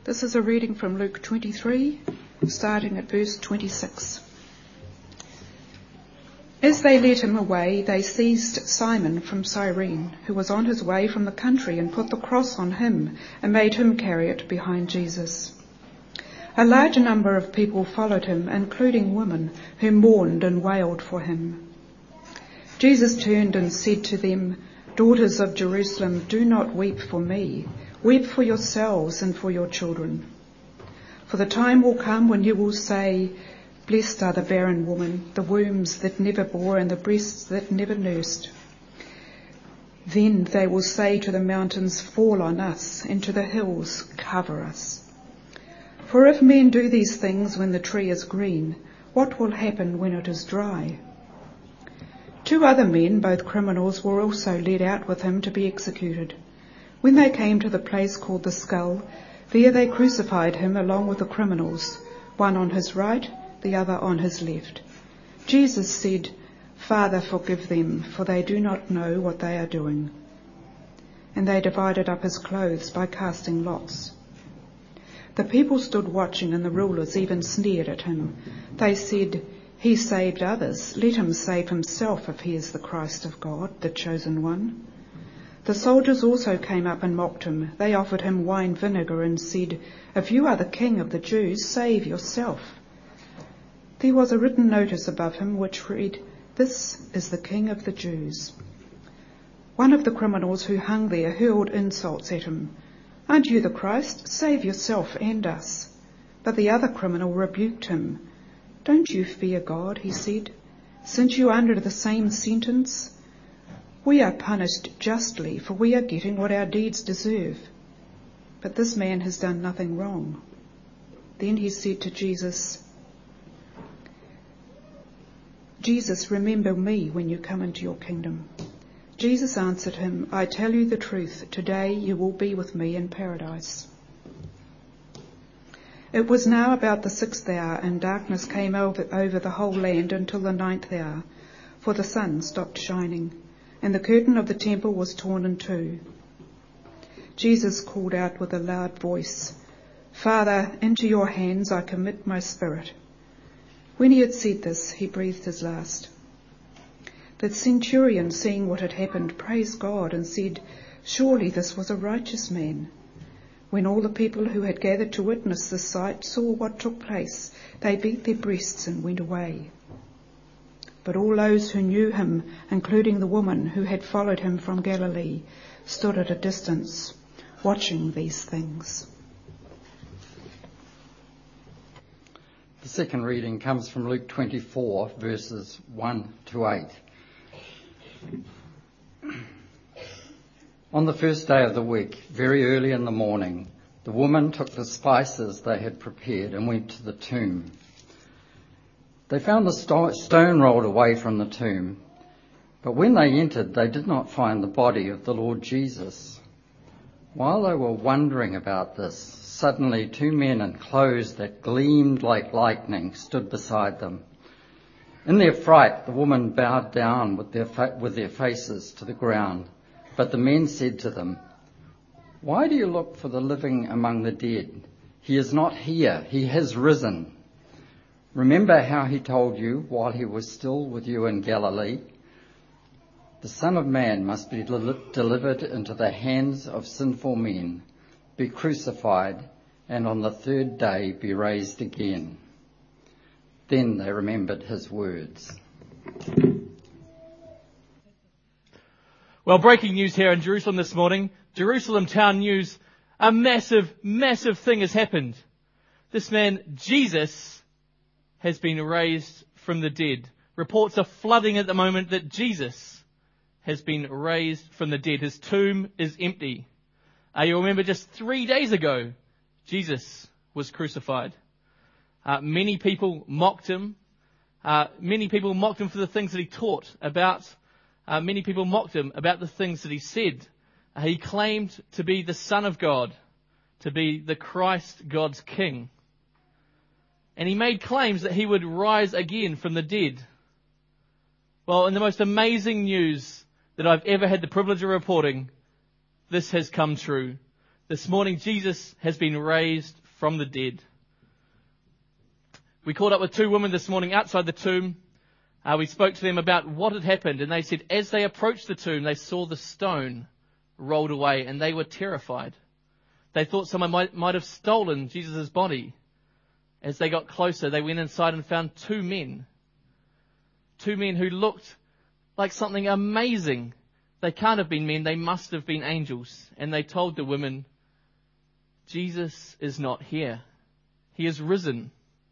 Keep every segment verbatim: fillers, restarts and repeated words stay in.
This is a reading from Luke twenty-three, starting at verse twenty-six. As they led him away, they seized Simon from Cyrene, who was on his way from the country, and put the cross on him and made him carry it behind Jesus. A large number of people followed him, including women who mourned and wailed for him. Jesus turned and said to them, "Daughters of Jerusalem, do not weep for me. Weep for yourselves and for your children. For the time will come when you will say, 'Blessed are the barren woman, the wombs that never bore and the breasts that never nursed.' Then they will say to the mountains, 'Fall on us,' and to the hills, 'Cover us.' For if men do these things when the tree is green, what will happen when it is dry?" Two other men, both criminals, were also led out with him to be executed. When they came to the place called the Skull, there they crucified him along with the criminals, one on his right, the other on his left. Jesus said, "Father, forgive them, for they do not know what they are doing." And they divided up his clothes by casting lots. The people stood watching, and the rulers even sneered at him. They said, "He saved others. Let him save himself if he is the Christ of God, the chosen one." The soldiers also came up and mocked him. They offered him wine vinegar and said, "If you are the king of the Jews, save yourself." There was a written notice above him which read, "This is the King of the Jews." One of the criminals who hung there hurled insults at him. "Aren't you the Christ? Save yourself and us." But the other criminal rebuked him. "Don't you fear God," he said, "since you are under the same sentence? We are punished justly, for we are getting what our deeds deserve. But this man has done nothing wrong." Then he said to Jesus, "Jesus, remember me when you come into your kingdom." Jesus answered him, "I tell you the truth, today you will be with me in paradise." It was now about the sixth hour, and darkness came over, over the whole land until the ninth hour, for the sun stopped shining, and the curtain of the temple was torn in two. Jesus called out with a loud voice, "Father, into your hands I commit my spirit." When he had said this, he breathed his last. The centurion, seeing what had happened, praised God and said, "Surely this was a righteous man." When all the people who had gathered to witness this sight saw what took place, they beat their breasts and went away. But all those who knew him, including the woman who had followed him from Galilee, stood at a distance, watching these things. The second reading comes from Luke twenty-four, verses one to eight. On the first day of the week, very early in the morning, the woman took the spices they had prepared and went to the tomb. They found the sto- stone rolled away from the tomb, but when they entered, they did not find the body of the Lord Jesus. While they were wondering about this, suddenly two men in clothes that gleamed like lightning stood beside them. In their fright, the woman bowed down with their, fa- with their faces to the ground. But the men said to them, "Why do you look for the living among the dead? He is not here, he has risen. Remember how he told you while he was still with you in Galilee? The Son of Man must be del- delivered into the hands of sinful men, be crucified, and on the third day be raised again." Then they remembered his words. Well, breaking news here in Jerusalem this morning. Jerusalem Town News. A massive, massive thing has happened. This man, Jesus, has been raised from the dead. Reports are flooding at the moment that Jesus has been raised from the dead. His tomb is empty. Uh, you remember just three days ago, Jesus was crucified. Uh, many people mocked him. Uh, many people mocked him for the things that he taught about. Uh, many people mocked him about the things that he said. Uh, he claimed to be the Son of God, to be the Christ, God's King. And he made claims that he would rise again from the dead. Well, in the most amazing news that I've ever had the privilege of reporting, this has come true. This morning, Jesus has been raised from the dead. We caught up with two women this morning outside the tomb. Uh, we spoke to them about what had happened, and they said as they approached the tomb, they saw the stone rolled away, and they were terrified. They thought someone might, might have stolen Jesus' body. As they got closer, they went inside and found two men. Two men who looked like something amazing. They can't have been men, they must have been angels. And they told the women, Jesus is not here. He is risen.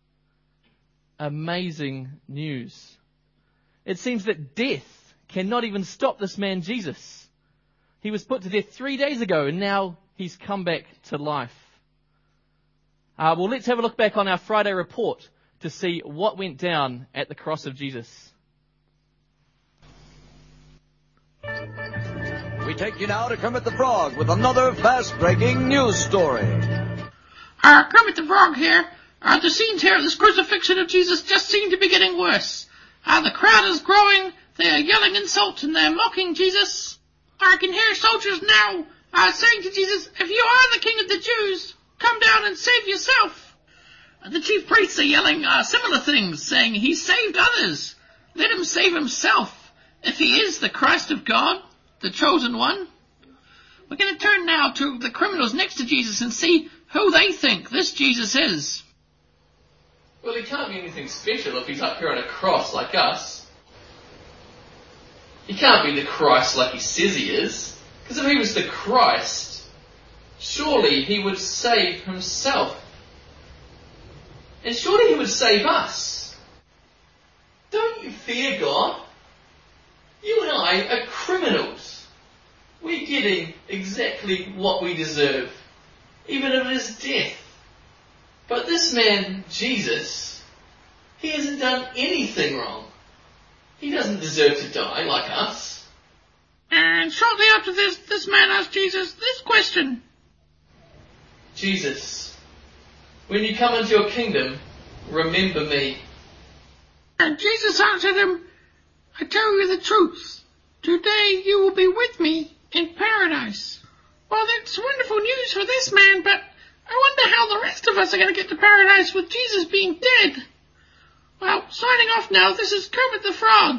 Amazing news. It seems that death cannot even stop this man Jesus. He was put to death three days ago, and now he's come back to life. Uh, well, let's have a look back on our Friday report to see what went down at the cross of Jesus. We take you now to Kermit the Frog with another fast-breaking news story. Uh, Kermit the Frog here. Uh, the scenes here at this crucifixion of Jesus just seem to be getting worse. Uh, the crowd is growing, they are yelling insults and they're mocking Jesus. I can hear soldiers now uh, saying to Jesus, if you are the King of the Jews, come down and save yourself. Uh, the chief priests are yelling uh, similar things, saying he saved others. Let him save himself, if he is the Christ of God, the chosen one. We're going to turn now to the criminals next to Jesus and see who they think this Jesus is. Well, he can't be anything special if he's up here on a cross like us. He can't be the Christ like he says he is. Because if he was the Christ, surely he would save himself. And surely he would save us. Don't you fear God? You and I are criminals. We're getting exactly what we deserve, even if it is death. But this man, Jesus, he hasn't done anything wrong. He doesn't deserve to die like us. And shortly after this, this man asked Jesus this question. Jesus, when you come into your kingdom, remember me. And Jesus answered him, I tell you the truth. Today you will be with me in paradise. Well, that's wonderful news for this man, but I wonder how the rest of us are going to get to paradise with Jesus being dead. Well, signing off now, this is Kermit the Frog.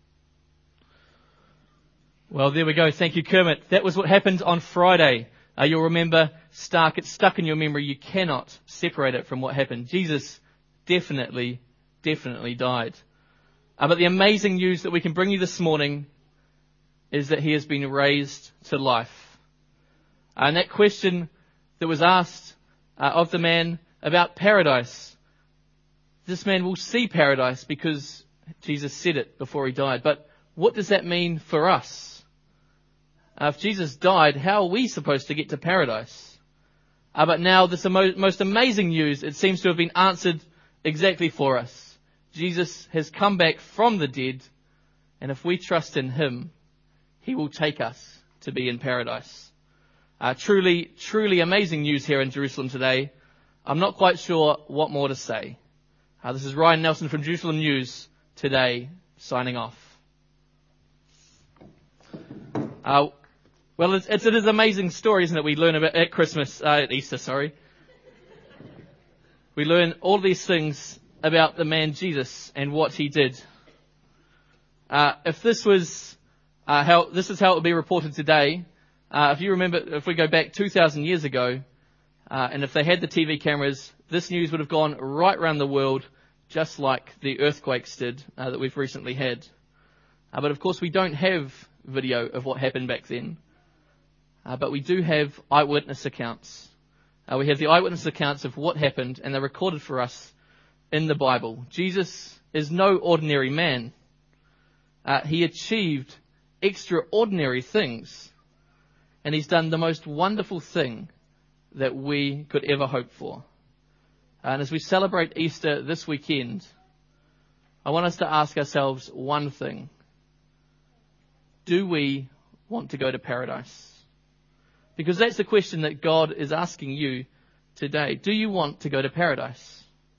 Well, there we go. Thank you, Kermit. That was what happened on Friday. Uh, you'll remember, Stark, it's stuck in your memory. You cannot separate it from what happened. Jesus definitely, definitely died. Uh, but the amazing news that we can bring you this morning is that he has been raised to life. Uh, and that question that was asked uh, of the man about paradise, this man will see paradise because Jesus said it before he died. But what does that mean for us? Uh, if Jesus died, how are we supposed to get to paradise? Uh, but now this amo- most amazing news, it seems to have been answered exactly for us. Jesus has come back from the dead, and if we trust in him, he will take us to be in paradise. Uh, truly, truly amazing news here in Jerusalem today. I'm not quite sure what more to say. Uh, this is Ryan Nelson from Jerusalem News today, signing off. Uh, well, it's, it's, it is an amazing story, isn't it? We learn about at Christmas, uh, at Easter, sorry. We learn all these things about the man Jesus and what he did. Uh, if this was uh, how this is how it would be reported today, uh, if you remember, if we go back two thousand years ago, uh, and if they had the T V cameras, this news would have gone right around the world, just like the earthquakes did uh, that we've recently had. Uh, but of course, we don't have video of what happened back then, uh, but we do have eyewitness accounts. Uh, we have the eyewitness accounts of what happened, and they're recorded for us in the Bible. Jesus is no ordinary man. Uh, he achieved extraordinary things, and he's done the most wonderful thing that we could ever hope for. And as we celebrate Easter this weekend, I want us to ask ourselves one thing. Do we want to go to paradise? Because that's the question that God is asking you today. Do you want to go to paradise?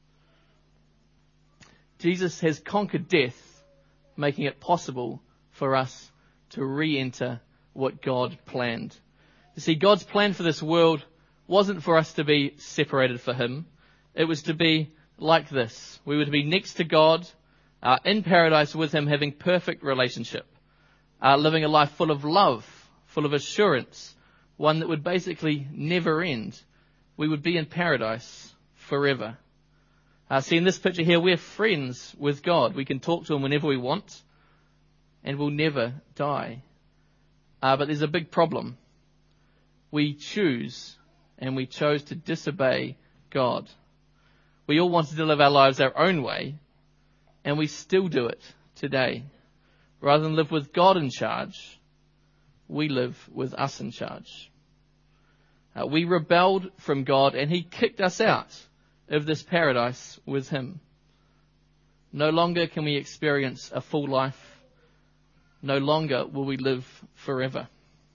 Jesus has conquered death, making it possible for us to re-enter what God planned. You see, God's plan for this world wasn't for us to be separated from him. It was to be like this. We were to be next to God, uh, in paradise with him, having perfect relationship, uh, living a life full of love, full of assurance, one that would basically never end. We would be in paradise forever. Uh, see, in this picture here, we're friends with God. We can talk to him whenever we want, and we'll never die. Uh, but there's a big problem. We choose, and we chose to disobey God. We all wanted to live our lives our own way, and we still do it today. Rather than live with God in charge, we live with us in charge. Uh, we rebelled from God, and he kicked us out of this paradise with him. No longer can we experience a full life. No longer will we live forever.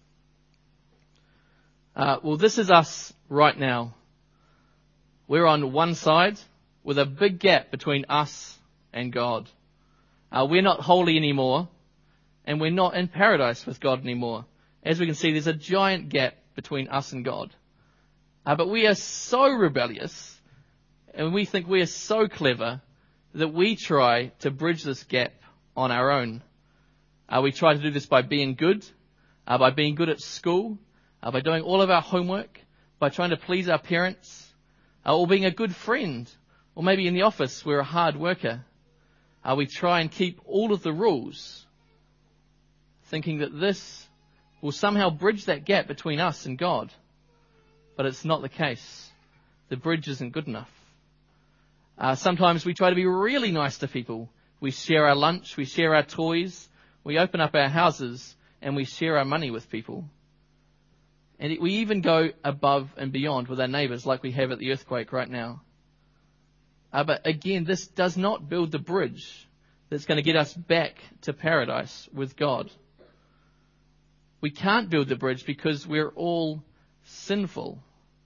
Uh, well, this is us right now. We're on one side with a big gap between us and God. Uh, we're not holy anymore, and we're not in paradise with God anymore. As we can see, there's a giant gap between us and God. Uh, but we are so rebellious, and we think we are so clever, that we try to bridge this gap on our own. Uh, we try to do this by being good, uh, by being good at school, uh, by doing all of our homework, by trying to please our parents, uh, or being a good friend, or maybe in the office we're a hard worker. Uh, we try and keep all of the rules, thinking that this will somehow bridge that gap between us and God. But it's not the case. The bridge isn't good enough. Uh, sometimes we try to be really nice to people. We share our lunch, we share our toys, we open up our houses, and we share our money with people. And we even go above and beyond with our neighbours, like we have at the earthquake right now. Uh, but again, this does not build the bridge that's going to get us back to paradise with God. We can't build the bridge because we're all sinful.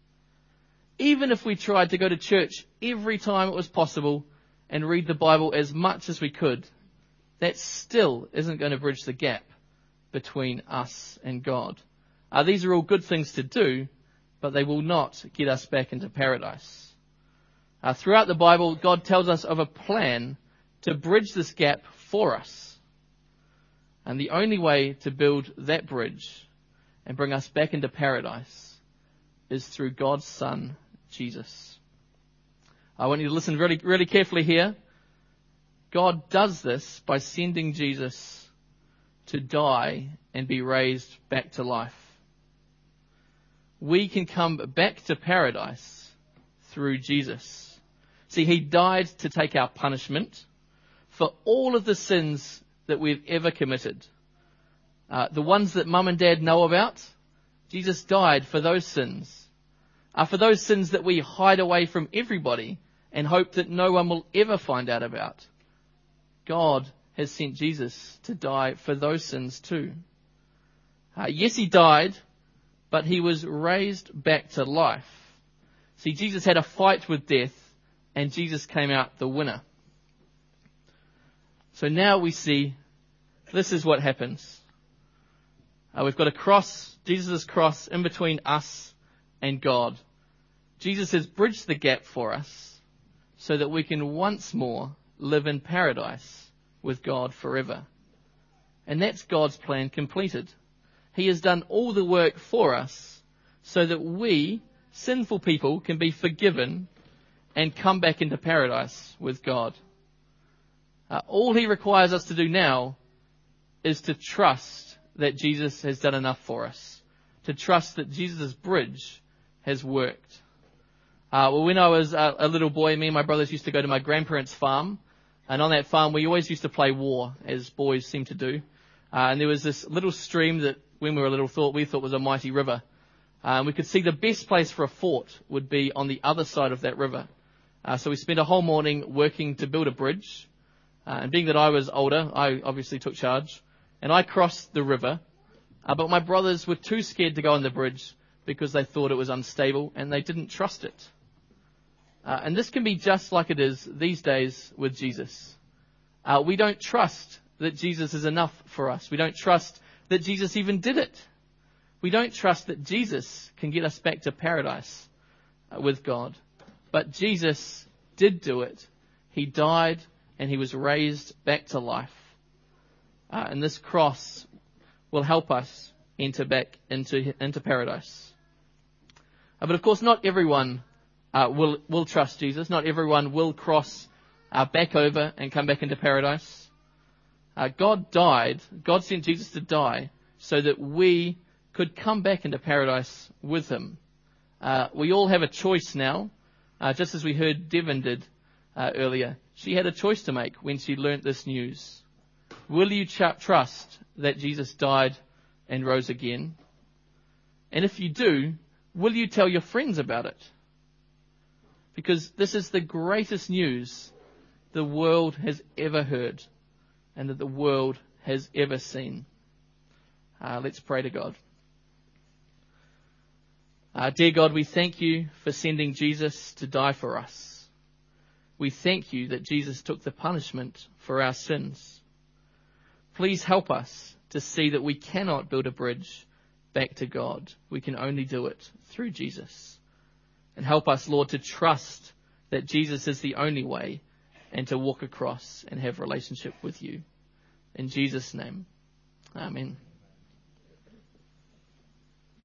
Even if we tried to go to church every time it was possible and read the Bible as much as we could, that still isn't going to bridge the gap between us and God. Uh, these are all good things to do, but they will not get us back into paradise. Uh, throughout the Bible, God tells us of a plan to bridge this gap for us. And the only way to build that bridge and bring us back into paradise is through God's Son, Jesus. I want you to listen really, really carefully here. God does this by sending Jesus to die and be raised back to life. We can come back to paradise through Jesus. See, he died to take our punishment for all of the sins that we've ever committed. Uh, the ones that mum and dad know about, Jesus died for those sins. Uh, for those sins that we hide away from everybody and hope that no one will ever find out about. God has sent Jesus to die for those sins too. Uh, yes, he died, but he was raised back to life. See, Jesus had a fight with death, and Jesus came out the winner. So now we see this is what happens. Uh, we've got a cross, Jesus' cross, in between us and God. Jesus has bridged the gap for us so that we can once more live in paradise with God forever. And that's God's plan completed. He has done all the work for us so that we, sinful people, can be forgiven and come back into paradise with God. Uh, all he requires us to do now is to trust that Jesus has done enough for us. To trust that Jesus' bridge has worked. Uh, well, when I was a, a little boy, me and my brothers used to go to my grandparents' farm. And on that farm, we always used to play war, as boys seem to do. Uh, and there was this little stream that, when we were little, thought we thought was a mighty river. Uh, and we could see the best place for a fort would be on the other side of that river. Uh, so we spent a whole morning working to build a bridge. Uh, and being that I was older, I obviously took charge. And I crossed the river. Uh, but my brothers were too scared to go on the bridge because they thought it was unstable and they didn't trust it. Uh, and this can be just like it is these days with Jesus. Uh, we don't trust that Jesus is enough for us. We don't trust that Jesus even did it. We don't trust that Jesus can get us back to paradise uh, with God. But Jesus did do it. He died and he was raised back to life. Uh, and this cross will help us enter back into, into paradise. Uh, but of course, not everyone uh, will, will trust Jesus. Not everyone will cross uh, back over and come back into paradise. Uh, God died, God sent Jesus to die so that we could come back into paradise with him. Uh, we all have a choice now, uh, just as we heard Devon did uh, earlier. She had a choice to make when she learnt this news. Will you ch- trust that Jesus died and rose again? And if you do, will you tell your friends about it? Because this is the greatest news the world has ever heard and that the world has ever seen. Uh, let's pray to God. Uh, dear God, we thank you for sending Jesus to die for us. We thank you that Jesus took the punishment for our sins. Please help us to see that we cannot build a bridge back to God. We can only do it through Jesus. And help us, Lord, to trust that Jesus is the only way and to walk across and have relationship with you. In Jesus' name, amen.